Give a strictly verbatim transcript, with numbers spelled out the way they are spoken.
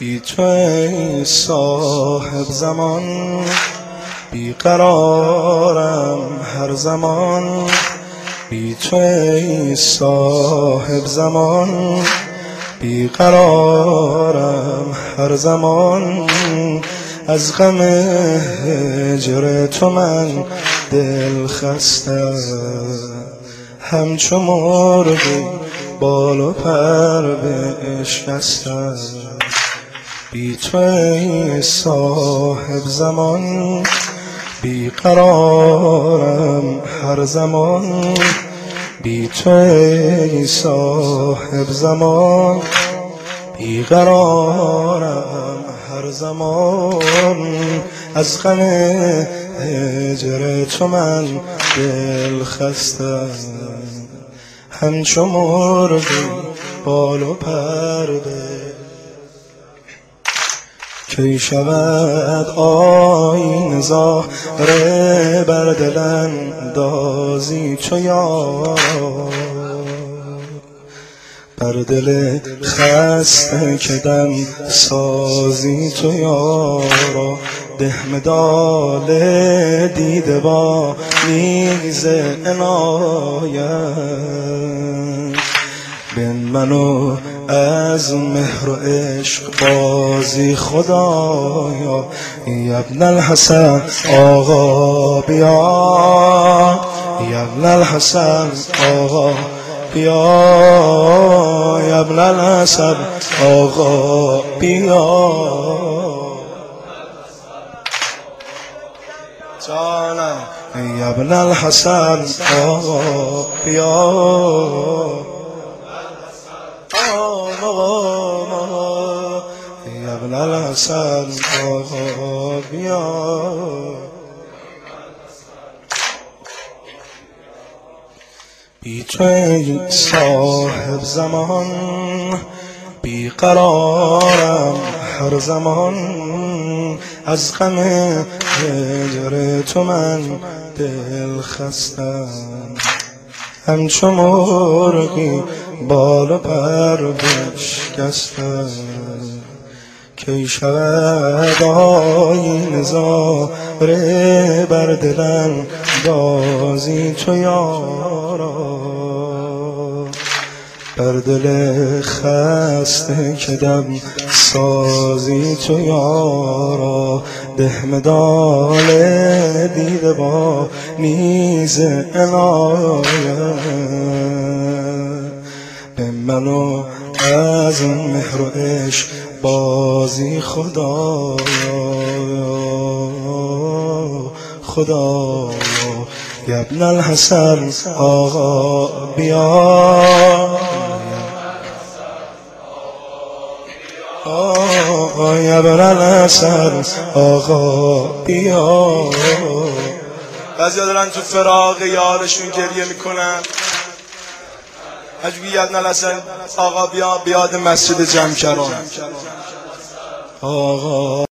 بی تو ای صاحب زمان، بیقرارم هر زمان. بی تو ای صاحب زمان، بیقرارم هر زمان. از غم هجر تو من دل خسته، همچو مرغی بال و پر بشکسته. بی تو ای صاحب زمان، بیقرارم هر زمان. بی تو ای صاحب زمان، بیقرارم هر زمان. از غم هجر تو من دل خسته، همچو مرغی بال و پر کی شود آیین زهره بر دل اندازی چو یار. بر دل خسته که دم سازی تو یارا. ده مدال دیده با نیز عنایت، بین منو از مهر و عشق بازی خدایا. یا ابن الحسن آقا بیا، یا ابن الحسن آقا بیا، یا ابن الحسن آقا بیا. جانم یا ابن الحسن آقا بیا، یا ابن الحسن آقا بیا. بی تو ای صاحب زمان، بیقرارم هر زمان. از غم هجر تو من دل خستم، همچو مرغی بال و پر بشکسته. کی شود آیین زهره بر دل اندازی تو یارا. بر دل خسته که دم سازی تو یارا. ده مدال دیده با نیز عنایت، به منو از مهر و عشق بازی خدایا. خدایا یا ابن الحسن آقا بیا، یا ابن الحسن آقا بیا. بعضیا دارن تو فراق یارشون گریه میکنن. حجبی یا ابن الحسن آقا بیا، بیاد مسجد جمع کران آقا.